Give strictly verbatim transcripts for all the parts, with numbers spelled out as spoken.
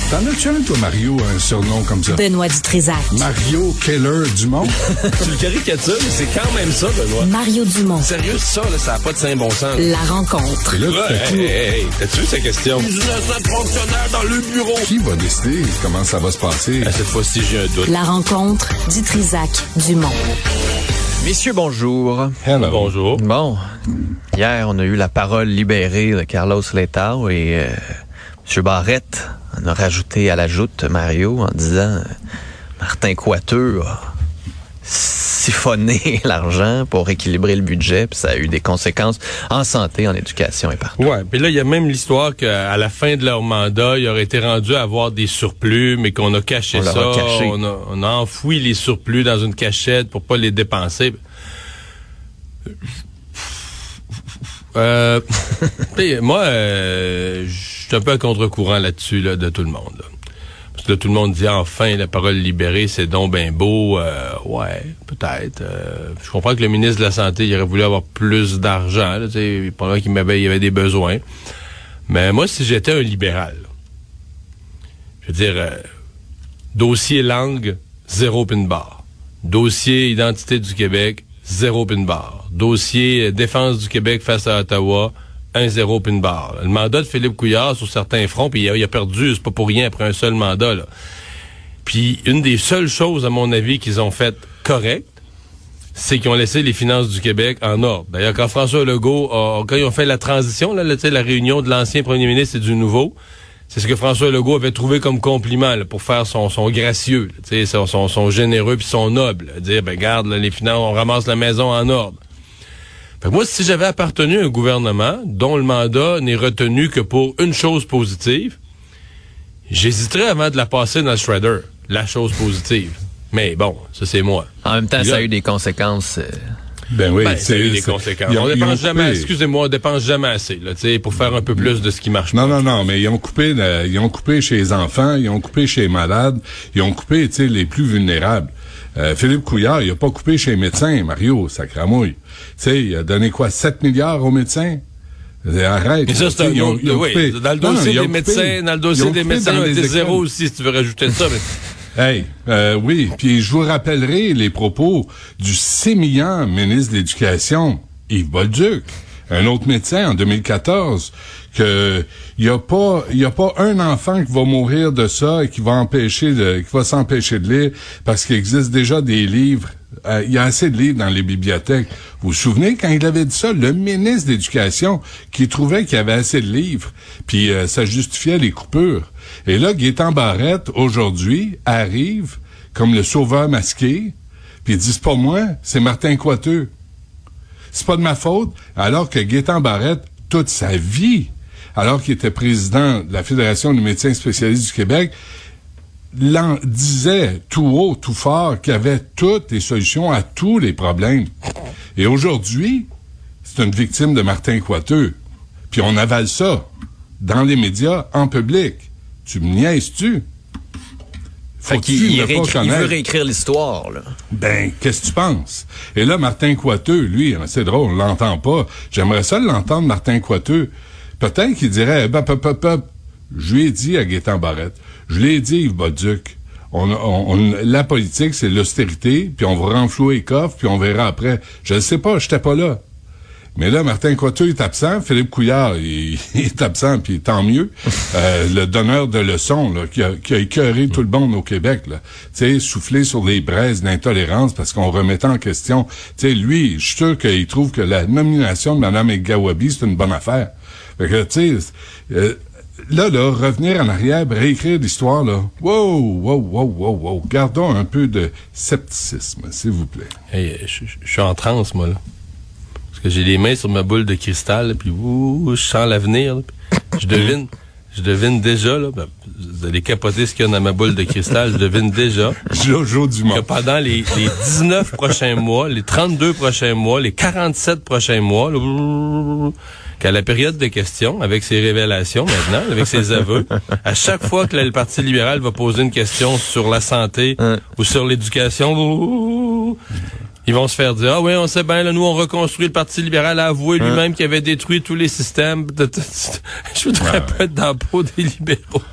T'en as-tu un, toi, Mario, un surnom comme ça? Benoît Dutrisac. Mario Keller Dumont. Tu le caricatures, mais c'est quand même ça, Benoît. Mario Dumont. Sérieux, ça, là, ça n'a pas de saint bon sens. La rencontre. Et là, Ouais, tout hey, hey, hey, t'as-tu vu sa question? Je laisse fonctionnaire dans le bureau. Qui va décider comment ça va se passer? À cette fois-ci, j'ai un doute. La rencontre Dutrisac-Dumont. Messieurs, bonjour. Hello. Bonjour. Bon, hier, on a eu la parole libérée de Carlos Letao et euh, M. Barrette en a rajouté à la joute, Mario, en disant euh, Martin Coiteux a siphonné l'argent pour équilibrer le budget, puis ça a eu des conséquences en santé, en éducation et partout. Ouais, puis là, il y a même l'histoire qu'à la fin de leur mandat, ils auraient été rendus à avoir des surplus, mais qu'on a caché On ça. leur a caché. On a, on a enfoui les surplus dans une cachette pour pas les dépenser. Euh, moi, euh, je suis un peu à contre-courant là-dessus, là, de tout le monde. Là. Parce que là, tout le monde dit, enfin, la parole libérée, c'est donc ben beau. Euh, ouais, peut-être. Euh, je comprends que le ministre de la Santé, il aurait voulu avoir plus d'argent. Là, pendant qu'il m'avait, il y avait des besoins. Mais moi, si j'étais un libéral, je veux dire, euh, dossier langue, zéro pin barre. Dossier identité du Québec, zéro pin barre. Dossier défense du Québec face à Ottawa, un zéro pin barre. Le mandat de Philippe Couillard sur certains fronts, puis il a, il a perdu, c'est pas pour rien après un seul mandat, là. Puis une des seules choses, à mon avis, qu'ils ont fait correct, c'est qu'ils ont laissé les finances du Québec en ordre. D'ailleurs, quand François Legault, a, quand ils ont fait la transition, là, là la réunion de l'ancien premier ministre et du nouveau, c'est ce que François Legault avait trouvé comme compliment là, pour faire son, son gracieux, là, son, son, son généreux puis son noble. Là, dire, ben garde, là, les finances, on ramasse la maison en ordre. Fait que moi, si j'avais appartenu à un gouvernement dont le mandat n'est retenu que pour une chose positive, j'hésiterais avant de la passer dans le shredder, la chose positive. Mais bon, ça c'est moi. En même temps, Puis ça là, a eu des conséquences... Euh... Ben oui, Ben, c'est ça a eu des c'est- conséquences. ils ont- On ils ont dépense jamais, coupé. excusez-moi, on dépense jamais assez, là, tu sais, pour faire un peu plus de ce qui marche Non, pas. non, non, mais ils ont coupé, la- ils ont coupé chez les enfants, ils ont coupé chez les malades, ils ont coupé, tu sais, les plus vulnérables. Euh, Philippe Couillard, il a pas coupé chez les médecins, Mario, sacramouille. Tu sais, il a donné quoi, sept milliards aux médecins? Arrête. Mais ça, c'est un Ils ont- autre, ils ont oui, coupé. dans le Non, dossier ils ont des coupé. médecins, dans le Ils dossier ont des coupé médecins, dans on les était écoles. zéro aussi, si tu veux rajouter ça, mais... Hey, euh, oui, puis je vous rappellerai les propos du sémillant ministre de l'Éducation, Yves Bolduc, un autre médecin en deux mille quatorze, que il y a pas il y a pas un enfant qui va mourir de ça et qui va empêcher de qui va s'empêcher de lire parce qu'il existe déjà des livres. Euh, il y a assez de livres dans les bibliothèques. Vous vous souvenez quand il avait dit ça, le ministre de l'Éducation qui trouvait qu'il y avait assez de livres, puis euh, ça justifiait les coupures. Et là, Gaétan Barrette, aujourd'hui, arrive comme le sauveur masqué, puis il dit, c'est pas moi, c'est Martin Coiteux. C'est pas de ma faute, alors que Gaétan Barrette, toute sa vie, alors qu'il était président de la Fédération des médecins spécialistes du Québec, l'en disait tout haut, tout fort, qu'il y avait toutes les solutions à tous les problèmes. Et aujourd'hui, c'est une victime de Martin Coiteux. Puis on avale ça dans les médias, en public. Tu me niaises-tu? Fait Faut-tu qu'il il ne pas réécrit- il veut connaître? réécrire l'histoire, là. Ben, qu'est-ce que tu penses? Et là, Martin Coiteux, lui, c'est drôle, on l'entend pas. J'aimerais ça l'entendre, Martin Coiteux. Peut-être qu'il dirait, ben, pop, pop, pop. Je lui ai dit à Gaétan Barrette, je l'ai dit, Yves Bolduc, on, on, on, la politique, c'est l'austérité, puis on va renflouer les coffres, puis on verra après. Je ne sais pas, j'étais pas là. Mais là, Martin Coiteux est absent, Philippe Couillard il, il est absent, puis tant mieux. Euh, le donneur de leçons, là, qui a, qui a écœuré tout le monde au Québec, là. Tu sais, souffler sur les braises d'intolérance parce qu'on remettait en question. Tu sais, lui, je suis sûr qu'il trouve que la nomination de Mme Gawabi, c'est une bonne affaire. Fait que, tu sais, euh, là, là, revenir en arrière, réécrire l'histoire, là. Wow, wow, wow, wow, wow. Gardons un peu de scepticisme, s'il vous plaît. Hey, je je suis en transe, moi, là. Parce que j'ai les mains sur ma boule de cristal, là, puis ouh, je sens l'avenir. Là, puis je devine, je devine déjà, là, ben, vous allez capoter ce qu'il y a dans ma boule de cristal, je devine déjà Jojo Dumont. que pendant les, les dix-neuf prochains mois, les trente-deux prochains mois, les quarante-sept prochains mois, là, qu'à la période de questions, avec ses révélations maintenant, avec ses aveux, à chaque fois que là, le Parti libéral va poser une question sur la santé Hein. ou sur l'éducation, ils vont se faire dire, ah oui, on sait bien, là, nous, on reconstruit le Parti libéral, a avoué lui-même qu'il avait détruit tous les systèmes. Je voudrais pas être dans la peau des libéraux.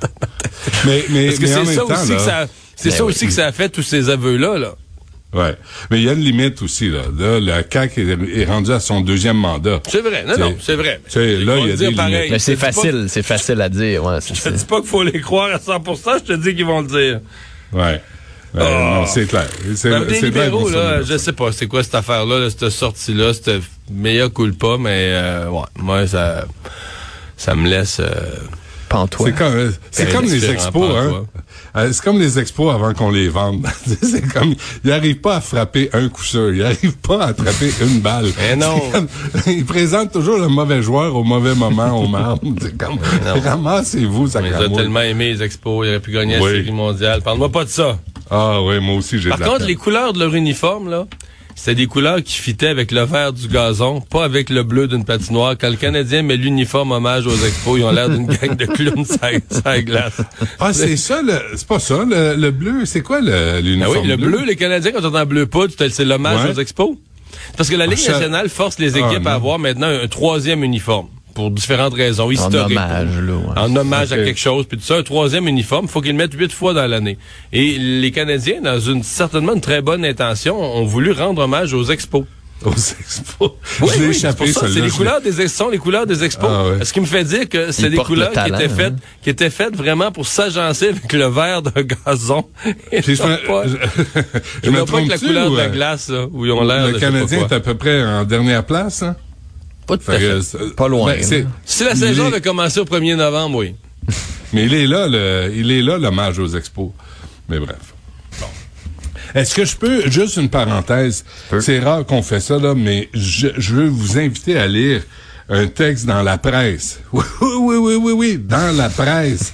mais, mais, Parce que mais en c'est même ça temps, aussi là, que ça, c'est Ben ça oui. aussi que ça a fait tous ces aveux-là, là. ouais. Mais il y a une limite aussi, là. Là, le C A Q est, est rendu à son deuxième mandat. C'est vrai, non, C'est- non, c'est vrai. tu sais, Ils là, vont il y a le dire des pareil. limites. Mais c'est Je te dis pas- facile, c'est facile à dire. Ouais, c'est, Je te c'est- dis pas qu'il faut les croire à cent pour cent, je te dis qu'ils vont le dire. Ouais. Euh, Oh. Non, c'est clair. C'est, Ben, des c'est clair libéraux, qu'on se là, met je sais pas, c'est quoi cette affaire-là, là, cette sortie-là, cette meilleur culpa, mais euh, ouais, moi, ça, ça me laisse... Euh, pantois. C'est comme, euh, c'est Ben, comme les différent, expos, pas hein. toi. Euh, C'est comme les expos avant qu'on les vende. C'est comme, ils n'arrivent pas à frapper un coup sûr. Ils n'arrivent pas à attraper une balle. Eh non. C'est comme- ils présentent toujours le mauvais joueur au mauvais moment aux membres. C'est comme, non. ramassez-vous, ça on les a tellement aimé, les expos, ils auraient pu gagner Oui. la série mondiale. Parle-moi pas de ça. Ah ouais, moi aussi, j'ai Par de la contre, peine. les couleurs de leur uniforme, là, c'était des couleurs qui fitaient avec le vert du gazon, pas avec le bleu d'une patinoire. Quand le Canadien met l'uniforme hommage aux expos, ils ont l'air d'une gang de clowns sur la glace. Ah, c'est ça, le, c'est pas ça, le, le bleu. C'est quoi le, Ah l'uniforme oui, le bleu, les Canadiens, quand on entend bleu poudre, c'est l'hommage Ouais. aux expos. C'est parce que la Ligue Ah, ça- nationale force les équipes Ah, à non. avoir maintenant un troisième uniforme. Pour différentes raisons En historiques. hommage, là. Ouais. En hommage Ok. à quelque chose, puis tout ça, un troisième uniforme, faut qu'ils le mettent huit fois dans l'année. Et les Canadiens, dans une certainement une très bonne intention, ont voulu rendre hommage aux expos. aux expos? Oui, je l'ai oui, c'est échappé, pour ça, c'est celle-là, les je couleurs des ex- sont les couleurs des expos. Ah ouais. Ce qui me fait dire que c'est Ils des portent couleurs le talent, qui étaient faites, hein. qui étaient faites vraiment pour s'agencer avec le vert d'un gazon. Et Puis je non me, pas, je, je et me non pas avec la trompe-tu couleur ou, de la euh, glace, là, où ils ont l'air de le je sais pas Canadien quoi. est à peu près en dernière place, hein? Pas tout à Fait fait. que, c'est- Pas loin, ben, c'est- là. Si la il saison est- avait commencé au premier novembre, oui. Mais il est là, le, il est là, l'hommage aux expos. Mais bref. Bon. Est-ce que je peux, juste une parenthèse, Peu. c'est rare qu'on fait ça, là, mais je, je veux vous inviter à lire un texte dans la presse. Oui, oui, oui, oui, oui, dans la presse.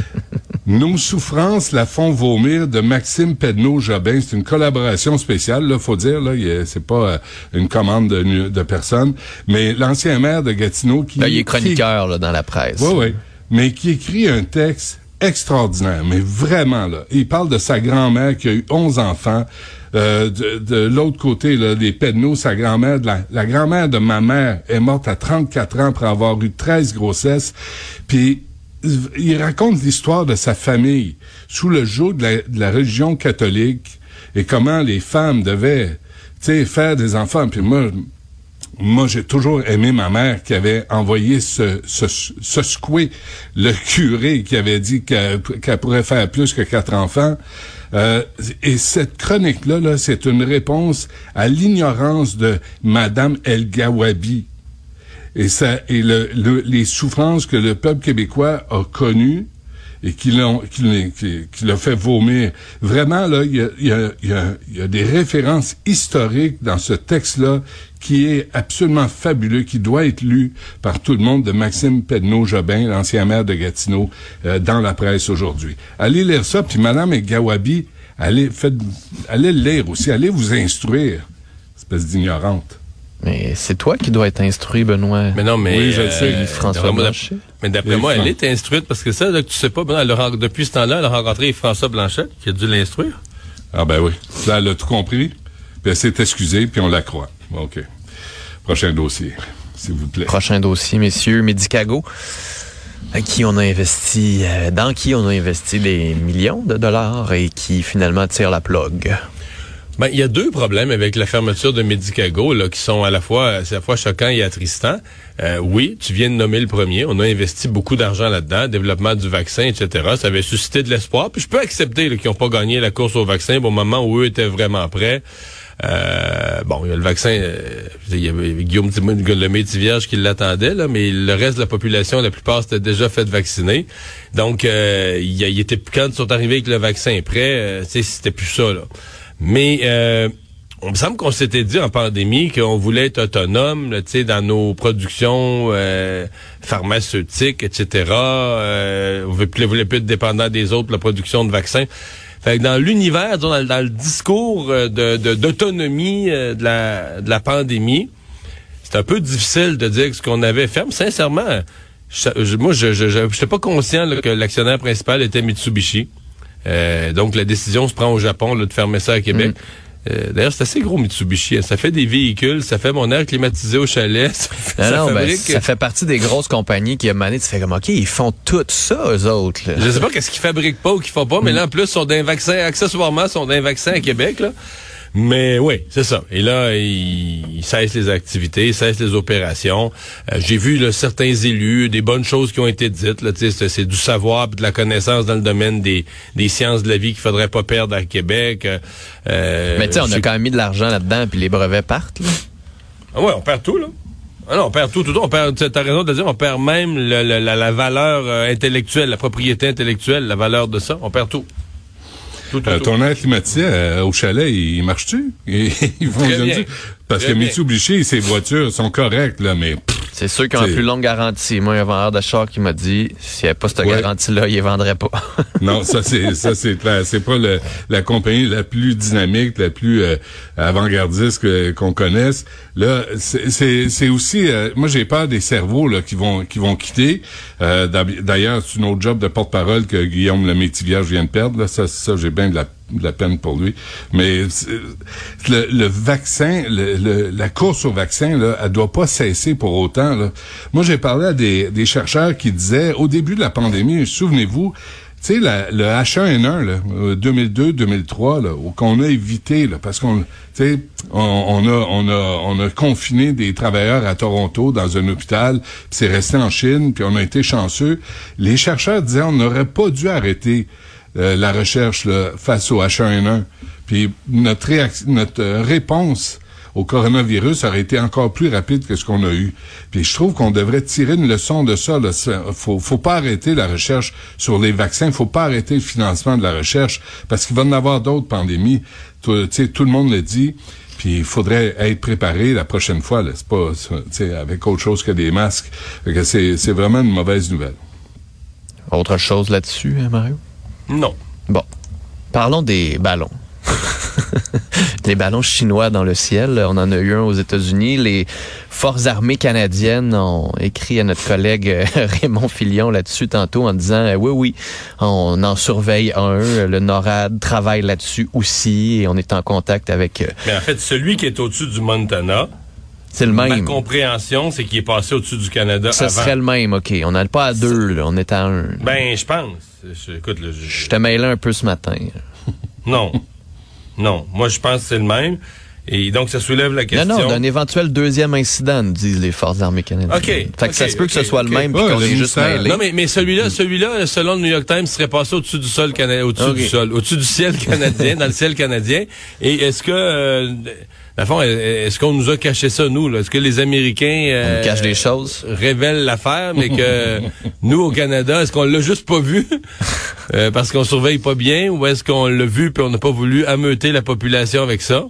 Nos souffrances la font vomir de Maxime Pedneau-Jobin. C'est une collaboration spéciale, là, faut dire, là. il y a- C'est pas euh, une commande de, de personne. Mais l'ancien maire de Gatineau qui... Là, il est qui- chroniqueur là, dans la presse. oui, oui. Mais qui écrit un texte extraordinaire, mais vraiment, là. Il parle de sa grand-mère qui a eu onze enfants. Euh, de, de l'autre côté, là, des Pedneau, sa grand-mère, de la, la grand-mère de ma mère est morte à trente-quatre ans après avoir eu treize grossesses. Puis, il raconte l'histoire de sa famille sous le joug de la, de la religion catholique et comment les femmes devaient, tu sais, faire des enfants. Puis moi, moi, j'ai toujours aimé ma mère qui avait envoyé ce, ce, ce secouer le curé qui avait dit qu'elle, qu'elle pourrait faire plus que quatre enfants. Euh, et cette chronique-là, là, c'est une réponse à l'ignorance de Madame El Gawabi. Et ça, et le, le, les souffrances que le peuple québécois a connues et qui l'ont, qui, l'ont- qui, qui l'a fait vomir. Vraiment, là, il y a, il y a, il y a, il y a des références historiques dans ce texte-là qui est absolument fabuleux, qui doit être lu par tout le monde, de Maxime Pedneau-Jobin, l'ancien maire de Gatineau, euh, dans la presse aujourd'hui. Allez lire ça, puis Madame Gawabi, allez, faites, allez le lire aussi, allez vous instruire, espèce d'ignorante. Mais c'est toi qui dois être instruit, Benoît. Mais non, mais Oui, je le euh, sais. François d'après moi, Blanchet. Mais d'après Oui, moi, Fran- elle est instruite parce que ça, là, que tu sais pas, ben, elle a ren- depuis ce temps-là, elle a rencontré François Blanchet qui a dû l'instruire. Ah ben oui, là, elle a tout compris, puis elle s'est excusée, puis on la croit. OK. Prochain dossier, s'il vous plaît. Prochain dossier, messieurs, Medicago, à qui on a investi, euh, dans qui on a investi des millions de dollars et qui finalement tire la plug. Ben, il y a deux problèmes avec la fermeture de Medicago, là, qui sont à la fois, c'est à la fois choquants et attristants. Euh, oui, tu viens de nommer le premier. On a investi beaucoup d'argent là-dedans, développement du vaccin, et cetera. Ça avait suscité de l'espoir. Puis je peux accepter là, qu'ils n'ont pas gagné la course au vaccin au moment où eux étaient vraiment prêts. Euh, bon, il y a le vaccin, euh, il y avait Guillaume le Métis-Vierge qui l'attendait, là, mais le reste de la population, la plupart, s'était déjà fait vacciner. Donc, euh, il, il était, quand ils sont arrivés avec le vaccin prêt, euh, tu sais, c'était plus ça, là. Mais euh, on me semble qu'on s'était dit en pandémie qu'on voulait être autonome, tu sais, dans nos productions euh, pharmaceutiques, et cetera. Euh, on voulait plus, on voulait plus être dépendant des autres pour la production de vaccins. Fait que dans l'univers, disons, dans, dans le discours de, de d'autonomie euh, de la de la pandémie, c'est un peu difficile de dire que ce qu'on avait fait. Mais sincèrement, je, je, moi, je je j'étais pas conscient là, que l'actionnaire principal était Mitsubishi. Euh, donc la décision se prend au Japon là, de fermer ça à Québec. Mm. Euh, d'ailleurs, c'est assez gros Mitsubishi. Hein. Ça fait des véhicules, ça fait mon air climatisé au chalet. Ça, fait, non, ça, non, fabrique... ben, ça fait partie des grosses compagnies qui, à un moment donné, tu fais comme, OK, ils font tout ça, eux autres. Là. Je sais pas qu'est-ce qu'ils fabriquent pas ou qu'ils font pas, mais là, en plus, sont d'un vaccin, accessoirement, sont d'un vaccin à Québec, là. Mais oui, c'est ça. Et là, ils, ils cessent les activités, ils cessent les opérations. Euh, j'ai vu là, certains élus, des bonnes choses qui ont été dites. Là, c'est, c'est du savoir, de la connaissance dans le domaine des, des sciences de la vie qu'il faudrait pas perdre à Québec. Euh, Mais tu sais, on a quand même mis de l'argent là-dedans, puis les brevets partent. Là. Ah ouais, on perd tout, là. Ah non, on perd tout, tout, tout. On perd, t'as raison de dire, on perd même le, le, la, la valeur euh, intellectuelle, la propriété intellectuelle, la valeur de ça. On perd tout. Tout, tout, euh, tout. Ton air climatisé euh, au chalet, il marche-tu? Il, il fonctionne-tu? Parce Très que bien. Mitsubishi, ses voitures sont correctes, là, mais... Pff, c'est ceux qui ont la plus longue garantie. Moi, il y a un vendeur de char qui m'a dit, s'il n'y avait pas cette ouais. garantie-là, il ne vendrait pas. Non, ça c'est ça c'est clair. C'est pas le, la compagnie la plus dynamique, la plus euh, avant-gardiste que, qu'on connaisse. Là, c'est c'est, c'est aussi. Euh, moi, j'ai peur des cerveaux là qui vont qui vont quitter. Euh, d'ailleurs, c'est une autre job de porte-parole que Guillaume Lemaitre-Vierge vient de perdre. Là, ça, ça, j'ai bien de la de la peine pour lui. Mais le, le vaccin, le, le, la course au vaccin, là, elle doit pas cesser pour autant. Là. Moi, j'ai parlé à des, des chercheurs qui disaient, au début de la pandémie, souvenez-vous, tu sais, la, le H un N un, là, deux mille deux deux mille trois, là, qu'on a évité, là, parce qu'on, tu sais, on, on a, on a, on a confiné des travailleurs à Toronto dans un hôpital, puis c'est resté en Chine, puis on a été chanceux. Les chercheurs disaient, on n'aurait pas dû arrêter Euh, la recherche là, face au H un N un. Puis notre, réac- notre euh, réponse au coronavirus aurait été encore plus rapide que ce qu'on a eu. Puis je trouve qu'on devrait tirer une leçon de ça. Là. Faut, faut pas arrêter la recherche sur les vaccins. Faut pas arrêter le financement de la recherche parce qu'il va y en avoir d'autres pandémies. Tu sais, tout le monde le dit. Puis il faudrait être préparé la prochaine fois. Là. C'est pas, tu sais, avec autre chose que des masques. Fait que c'est, c'est vraiment une mauvaise nouvelle. Autre chose là-dessus, hein, Mario? Non. Bon. Parlons des ballons. Les ballons chinois dans le ciel. On en a eu un aux États-Unis. Les Forces armées canadiennes ont écrit à notre collègue Raymond Filion là-dessus tantôt en disant euh, oui, oui, on en surveille un. Le NORAD travaille là-dessus aussi et on est en contact avec... Euh, Mais en fait, celui qui est au-dessus du Montana... C'est le même. Ma compréhension, c'est qu'il est passé au-dessus du Canada Ça avant. serait le même, OK. On n'est pas à deux, là. On est à un. Ben, je pense. Je, écoute, là, je, je te mêlé un peu ce matin. Non. Non. Moi, je pense que c'est le même. Et donc, ça soulève la question... Non, non, d'un éventuel deuxième incident, nous disent les Forces armées canadiennes. OK. Fait que okay, ça se peut okay, que ce soit okay. le même Ouais, puis qu'on le est juste ministère. mêlé. Non, mais, mais celui-là, celui-là, selon le New York Times, serait passé au-dessus du sol canadien, au-dessus Okay. du sol, au-dessus du ciel canadien, dans le ciel canadien. Et est-ce que... Euh, dans le fond, est-ce qu'on nous a caché ça, nous? Là? Est-ce que les Américains euh, On nous cache des choses. révèlent l'affaire, mais que nous, au Canada, est-ce qu'on l'a juste pas vu euh, parce qu'on surveille pas bien, ou est-ce qu'on l'a vu puis on n'a pas voulu ameuter la population avec ça?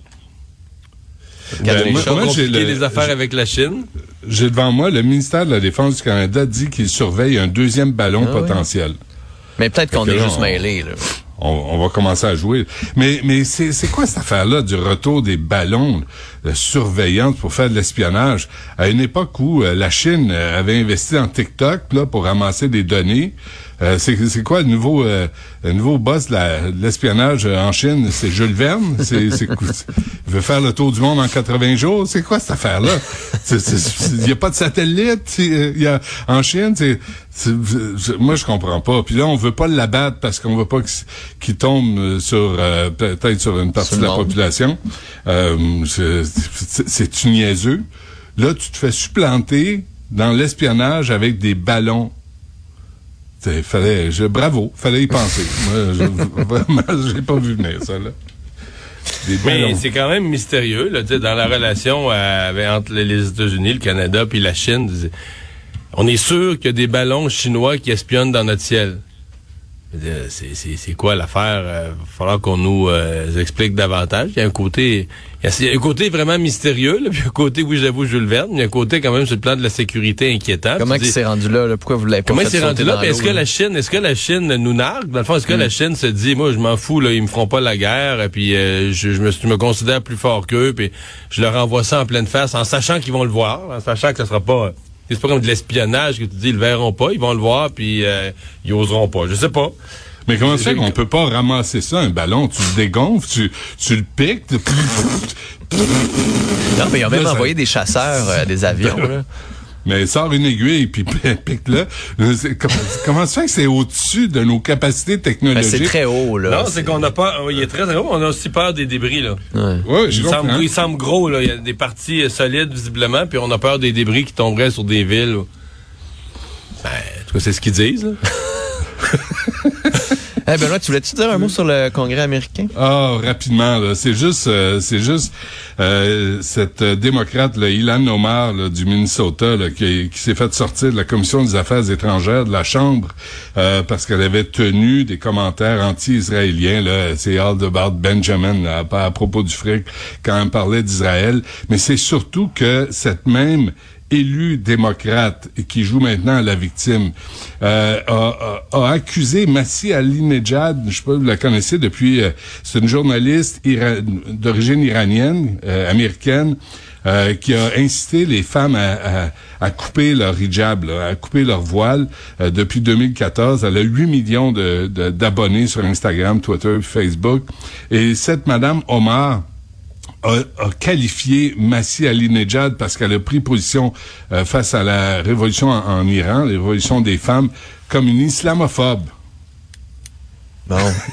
Ben, les moi, choses moi, j'ai compliquées, le- les affaires j'ai- avec la Chine. J'ai devant moi, le ministère de la Défense du Canada dit qu'il surveille un deuxième ballon Ah oui. potentiel. Mais peut-être qu'on Fait que est là, juste on- mêlés, là. On, on va commencer à jouer. Mais, mais c'est, c'est quoi cette affaire-là du retour des ballons de surveillance pour faire de l'espionnage? À une époque où euh, la Chine euh, avait investi dans TikTok là, pour ramasser des données, euh, c'est, c'est quoi le nouveau, euh, le nouveau boss de, la, de l'espionnage euh, en Chine? C'est Jules Verne? C'est, c'est, il veut faire le tour du monde en quatre-vingts jours? C'est quoi cette affaire-là? Il n'y a pas de satellite il y a, en Chine. C'est, c'est, c'est, moi, je comprends pas. Puis là, on veut pas l'abattre parce qu'on veut pas qu'il, qu'il tombe sur euh, peut-être sur une partie Sur de le la monde. population. Euh, c'est, c'est, c'est niaiseux. Là, tu te fais supplanter dans l'espionnage avec des ballons. T'sais, fallait, je, bravo, fallait y penser. Moi, je, vraiment, j'ai pas vu venir ça là. Des Mais ballons. c'est quand même mystérieux, là, tu sais, dans la relation euh, avec, entre les États-Unis, le Canada puis la Chine. On est sûr qu'il y a des ballons chinois qui espionnent dans notre ciel. C'est, c'est, c'est quoi l'affaire? Il va falloir qu'on nous euh, explique davantage. Il y a un côté, il y a un côté vraiment mystérieux, là, puis un côté, oui, j'avoue, Jules Verne, il y a un côté quand même sur le plan de la sécurité inquiétant. Comment Tu il dis, s'est rendu là, là? Pourquoi vous l'avez pas Comment il fait s'est rendu sauter là? dans Puis est-ce l'eau, que là? la Chine, est-ce que la Chine nous nargue? Dans le fond, est-ce que Mm. la Chine se dit, moi, je m'en fous, là, ils me feront pas la guerre, et puis euh, je, je, me, je me considère plus fort qu'eux, puis je leur envoie ça en pleine face, en sachant qu'ils vont le voir, en sachant que ça sera pas, c'est pas comme de l'espionnage que tu dis, ils le verront pas, ils vont le voir, puis euh, ils oseront pas. Je sais pas. Mais comment ça fait qu'on peut pas ramasser ça, un ballon? Tu le dégonfles, tu, tu le piques. Tu... Non, mais ils ont même là, envoyé ça... des chasseurs, euh, des avions, là. Mais sort une aiguille puis pique-le. Comment, comment ça fait que c'est au-dessus de nos capacités technologiques? Ben c'est très haut, là. Non, c'est qu'on a pas... Il est très, très haut. On a aussi peur des débris, là. Ouais, ouais je il, semble, il semble gros, là. Il y a des parties solides, visiblement, puis on a peur des débris qui tomberaient sur des villes. Ben, en tout cas, c'est ce qu'ils disent, là. Eh ben là, tu voulais-tu dire un mot sur le Congrès américain? Ah, oh, rapidement, là. C'est juste, euh, c'est juste euh, cette euh, démocrate, là, Ilhan Omar, là, du Minnesota, là, qui, qui s'est fait sortir de la Commission des Affaires étrangères de la Chambre euh, parce qu'elle avait tenu des commentaires anti-israéliens. Là, c'est all about Benjamin, là, à, à propos du fric, quand elle parlait d'Israël. Mais c'est surtout que cette même élu démocrate et qui joue maintenant à la victime, euh, a, a, a accusé Masih Alinejad, je sais pas si vous la connaissez depuis, euh, c'est une journaliste ira- d'origine iranienne, euh, américaine, euh, qui a incité les femmes à, à, à couper leur hijab, là, à couper leur voile. Euh, depuis deux mille quatorze, elle a huit millions de, de, d'abonnés sur Instagram, Twitter, Facebook. Et cette madame Omar A, a qualifié Masih Alinejad parce qu'elle a pris position euh, face à la révolution en, en Iran, la révolution des femmes, comme une islamophobe. Bon.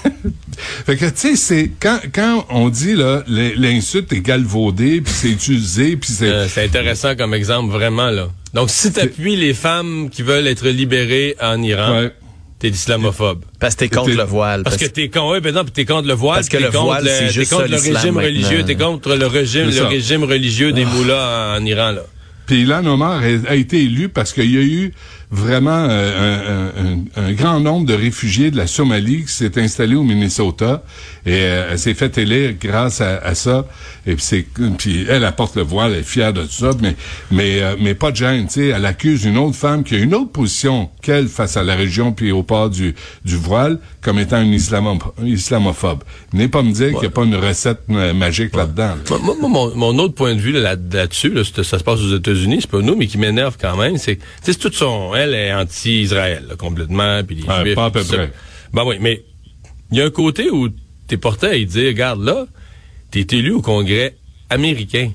Fait que, tu sais, c'est, quand, quand on dit, là, l'insulte est galvaudée, puis c'est utilisé, puis c'est... Euh, c'est intéressant comme exemple, vraiment, là. Donc, si t'appuies les femmes qui veulent être libérées en Iran... Ouais. T'es islamophobe. Parce que t'es contre t'es... le voile. Parce, parce que t'es contre, oui, par exemple, t'es contre le voile. Parce que le voile, le, c'est juste t'es contre ça, le régime maintenant. religieux, t'es contre le régime, le régime religieux des moullas en, en Iran, là. Puis Ilhan Omar a, a été élu parce qu'il y a eu vraiment euh, un, un, un grand nombre de réfugiés de la Somalie qui s'est installé au Minnesota et euh, elle s'est fait élire grâce à, à ça. Et puis c'est puis elle apporte le voile, elle est fière de tout ça, mais mais euh, mais pas de gêne, tu sais. Elle accuse une autre femme qui a une autre position qu'elle face à la religion puis au port du du voile comme étant une islamo, islamophobe. Venez pas me dire ouais. qu'il n'y a pas une recette euh, magique ouais. là-dedans. Là. Moi, moi mon, mon autre point de vue là, là-dessus, là, ça se passe aux États-Unis, c'est pas nous, mais qui m'énerve quand même, c'est c'est tout son, elle est anti-Israël là, complètement, puis les ouais, Juifs, pas à peu près. Ben oui, mais il y a un côté où t'es porté à y dire, regarde là, t'es élu au Congrès américain.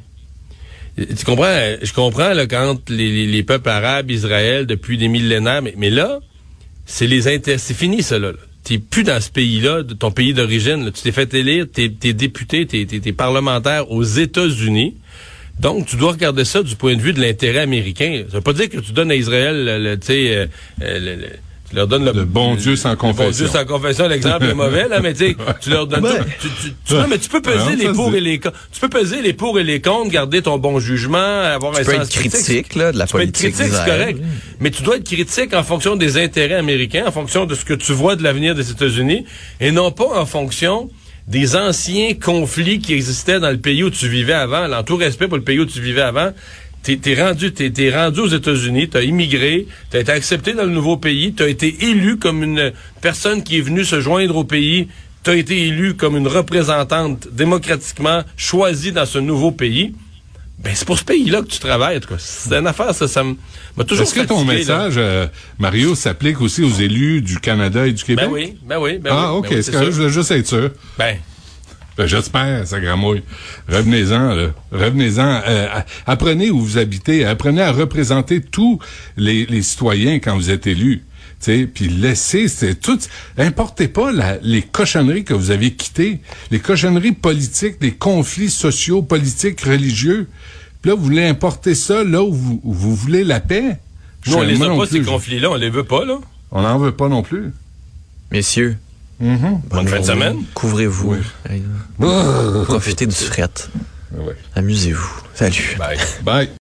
Tu comprends? Je comprends là quand les, les, les peuples arabes, Israël, depuis des millénaires, mais, mais là, c'est les inter... c'est fini ça là. là. T'es plus dans ce pays-là, de ton pays d'origine. Là. Tu t'es fait élire, t'es, t'es député, t'es, t'es, t'es parlementaire aux États-Unis. Donc, tu dois regarder ça du point de vue de l'intérêt américain. Ça veut pas dire que tu donnes à Israël, le, le, tu sais, euh, le, le, tu leur donnes le, le bon Dieu sans confession. Le bon Dieu sans confession, l'exemple est mauvais, là, mais tu sais, tu leur donnes, ouais. tu, tu, tu, ouais. mais tu peux peser ouais, les pour et les contre. Tu peux peser les pour et les contre, garder ton bon jugement, avoir tu un peux sens être critique, critique, là, de la tu politique. Tu peux être critique, c'est correct. Oui. Mais tu dois être critique en fonction des intérêts américains, en fonction de ce que tu vois de l'avenir des États-Unis, et non pas en fonction des anciens conflits qui existaient dans le pays où tu vivais avant. En tout respect pour le pays où tu vivais avant, t'es, t'es rendu, t'es, t'es rendu aux États-Unis, t'as immigré, t'as été accepté dans le nouveau pays, t'as été élu comme une personne qui est venue se joindre au pays, t'as été élu comme une représentante démocratiquement choisie dans ce nouveau pays. Ben, c'est pour ce pays-là que tu travailles, en tout cas. C'est une affaire, ça, ça m'a toujours Est-ce que ton message, euh, Mario, s'applique aussi aux élus du Canada et du Québec? Ben oui, ben oui, ben ah, oui. OK, ben oui, c'est, c'est correct, je voulais juste être sûr. Ben. ben j'espère, ça gramouille. Revenez-en, là. Revenez-en. Euh, apprenez où vous habitez. Apprenez à représenter tous les, les citoyens quand vous êtes élus. T'sais, puis laissez, c'est tout. Importez pas la, les cochonneries que vous avez quittées, les cochonneries politiques, les conflits sociaux, politiques, religieux. Puis là, vous voulez importer ça là où vous, où vous voulez la paix. Nous, on les a pas, ces conflits-là, on les veut pas, là. On n'en veut pas non plus. Messieurs, mm-hmm. bonne fin de semaine. Couvrez-vous. Oui. Profitez du fret. Ouais. Amusez-vous. Salut. Bye. Bye.